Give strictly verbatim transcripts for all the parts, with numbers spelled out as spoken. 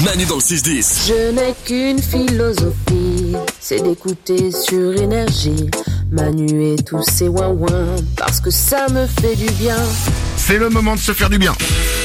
Manu dans le six dix. Je n'ai qu'une philosophie, c'est d'écouter sur énergie Manu et tous ses ouin-ouin, parce que ça me fait du bien. C'est le moment de se faire du bien.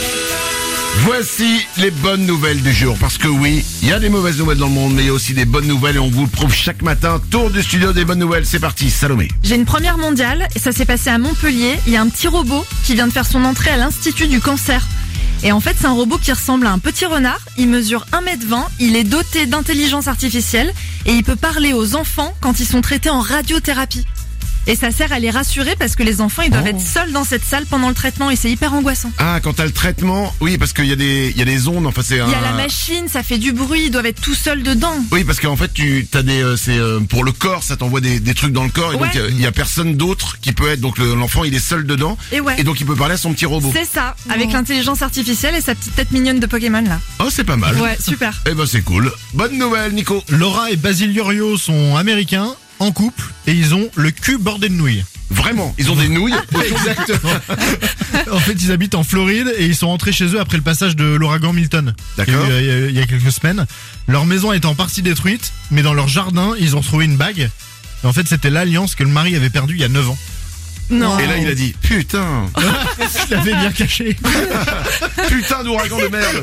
Voici les bonnes nouvelles du jour, parce que oui, il y a des mauvaises nouvelles dans le monde, mais il y a aussi des bonnes nouvelles et on vous le prouve chaque matin. Tour du studio des bonnes nouvelles, c'est parti, Salomé. J'ai une première mondiale et ça s'est passé à Montpellier. Il y a un petit robot qui vient de faire son entrée à l'Institut du cancer. Et en fait, c'est un robot qui ressemble à un petit renard. Il mesure un mètre vingt, il est doté d'intelligence artificielle et il peut parler aux enfants quand ils sont traités en radiothérapie. Et ça sert à les rassurer parce que les enfants, ils doivent Oh. être seuls dans cette salle pendant le traitement et c'est hyper angoissant. Ah, quand t'as le traitement, oui, parce qu'il y a des, il y a des ondes, enfin c'est un... Il y a la machine, ça fait du bruit, ils doivent être tout seuls dedans. Oui, parce qu'en fait, tu t'as des, euh, c'est euh, pour le corps, ça t'envoie des, des trucs dans le corps, et Ouais. donc il y, y a personne d'autre qui peut être. Donc le- l'enfant, il est seul dedans, Et ouais. et donc il peut parler à son petit robot. C'est ça, avec l'intelligence artificielle et sa petite tête mignonne de Pokémon là. Oh, c'est pas mal. Ouais, super. Eh ben c'est cool. Bonne nouvelle, Nico. Laura et Basile Yorio sont américains, en couple, et ils ont le cul bordé de nouilles. Vraiment, ils ont des nouilles. Exactement. En fait, ils habitent en Floride et ils sont rentrés chez eux après le passage de l'ouragan Milton. D'accord. Il y a eu, euh, il y a quelques semaines. Leur maison est en partie détruite, mais dans leur jardin, ils ont trouvé une bague. Et en fait, c'était l'alliance que le mari avait perdue il y a neuf ans. Non. Et là, il a dit putain, Il l'avait bien caché. putain d'ouragan de merde.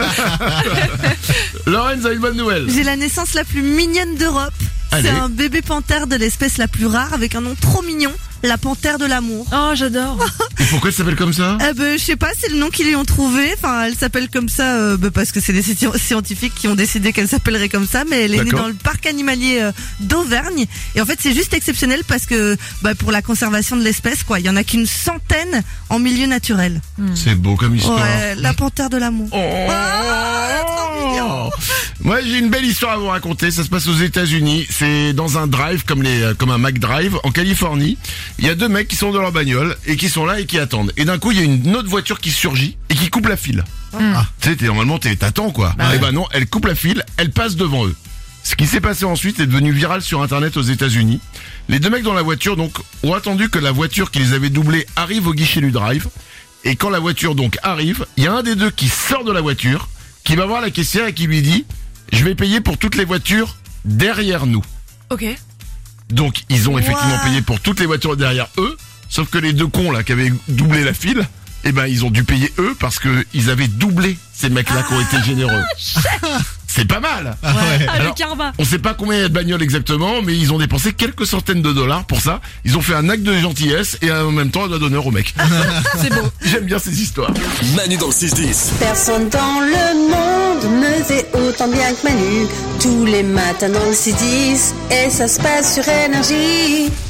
Lorenz a une bonne nouvelle. J'ai la naissance la plus mignonne d'Europe. Allez. C'est un bébé panthère de l'espèce la plus rare avec un nom trop mignon, la panthère de l'amour. Oh, j'adore. Et pourquoi elle s'appelle comme ça? Euh, bah, je sais pas, c'est le nom qu'ils lui ont trouvé. Enfin, elle s'appelle comme ça euh, bah, parce que c'est des sci- scientifiques qui ont décidé qu'elle s'appellerait comme ça. Mais elle est née D'accord. dans le parc animalier euh, d'Auvergne. Et en fait, c'est juste exceptionnel parce que bah, pour la conservation de l'espèce, quoi, il y en a qu'une centaine en milieu naturel. C'est beau comme histoire. Ouais, la panthère de l'amour. Oh. Ah, trop mignon. Moi, j'ai une belle histoire à vous raconter. Ça se passe aux États-Unis. C'est dans un drive comme les, comme un McDrive en Californie. Il y a deux mecs qui sont dans leur bagnole et qui sont là et qui attendent. Et d'un coup, il y a une autre voiture qui surgit et qui coupe la file. Ah. Tu sais, t'es- normalement, t'es- t'attends quoi. Et ben non, elle coupe la file, elle passe devant eux. Ce qui s'est passé ensuite est devenu viral sur Internet aux États-Unis. Les deux mecs dans la voiture donc ont attendu que la voiture qui les avait doublés arrive au guichet du drive. Et quand la voiture donc arrive, il y a un des deux qui sort de la voiture, qui va voir la caissière et qui lui dit « Je vais payer pour toutes les voitures derrière nous ». Ok. Donc ils ont effectivement Wow. payé pour toutes les voitures derrière eux, sauf que les deux cons là qui avaient doublé la file, eh ben ils ont dû payer eux parce que ils avaient doublé ces mecs-là qui ont été généreux. C'est pas mal. Ah ouais. Avec Alors, Arba. On sait pas combien il y a de bagnoles exactement, mais ils ont dépensé quelques centaines de dollars pour ça. Ils ont fait un acte de gentillesse et en même temps un doigt d'honneur au mec. C'est beau. J'aime bien ces histoires. Manu dans le six dix. Personne dans le monde me fait autant bien que Manu. Tous les matins dans le six dix, et ça se passe sur énergie.